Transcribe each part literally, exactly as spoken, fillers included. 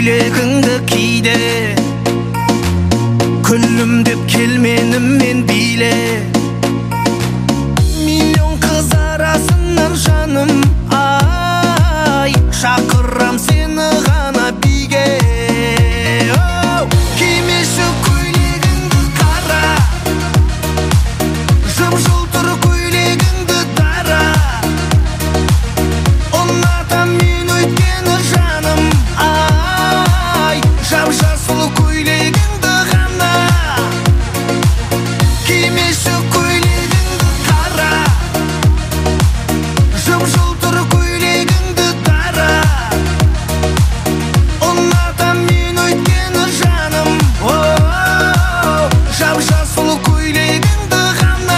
көйлегіңді киде, күлімдеп келменім мен биле. Миллион қыз арасынан жаным ай, шақырам сені ғана биге. Кимеші көйлегіңді қара, жым-жылтыр көйлегіңді дара. Ұнатам мен өйткені жаным ай, жап-жасыл көйлегіңді ғана. Кимеші көйлегіңді қара, жым-жылтыр көйлегіңді дара. Ұнатам мен өйткені жаным жап-жасыл көйлегіңді ғана.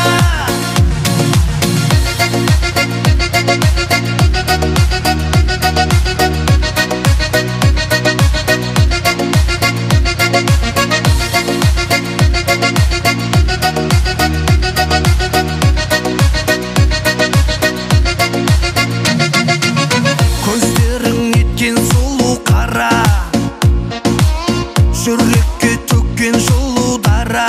Көздерің неткен сұлу қара, жүрекке төккен жылу дара.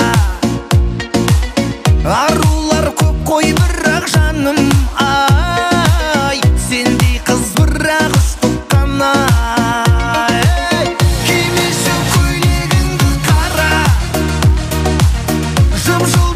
Арулар көп қой бірақ жаным ай, сендей қыз бірақ ұштық қана. Кимеші көйлегіңді қара, жым-жылтыр